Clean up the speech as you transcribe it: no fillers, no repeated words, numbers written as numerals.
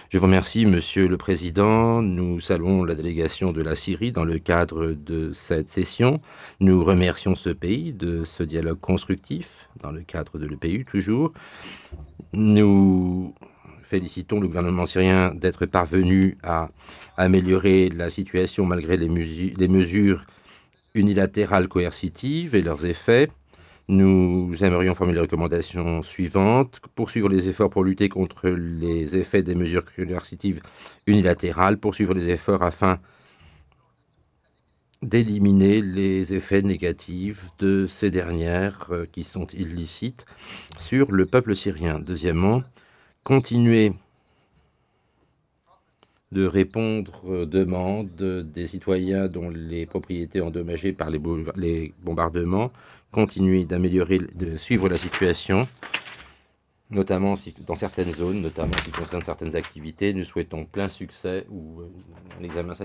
Je vous remercie, Monsieur le Président. Nous saluons la délégation de la Syrie dans le cadre de cette session. Nous remercions ce pays de ce dialogue constructif dans le cadre de l'EPU toujours. Nous félicitons le gouvernement syrien d'être parvenu à améliorer la situation malgré les mesures unilatérales coercitives et leurs effets. Nous aimerions formuler les recommandations suivantes: poursuivre les efforts pour lutter contre les effets des mesures coercitives unilatérales, poursuivre les efforts afin d'éliminer les effets négatifs de ces dernières qui sont illicites sur le peuple syrien. Deuxièmement, continuer de répondre aux demandes des citoyens dont les propriétés endommagées par les bombardements, continuer de suivre la situation, notamment dans certaines zones, notamment en ce qui concerne certaines activités. Nous souhaitons plein succès ou un examen